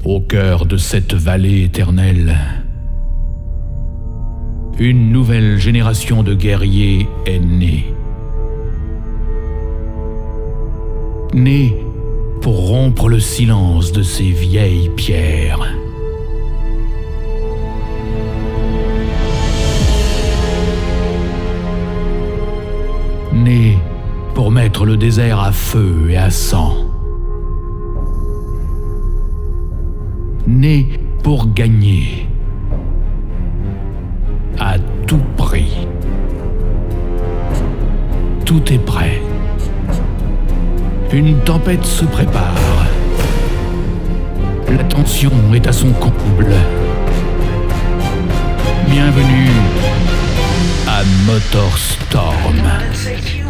Au cœur de cette vallée éternelle, une nouvelle génération de guerriers est née. Née pour rompre le silence de ces vieilles pierres. Née pour mettre le désert à feu et à sang. Née pour gagner. À tout prix. Tout est prêt. Une tempête se prépare. La tension est à son comble. Bienvenue à Motorstorm.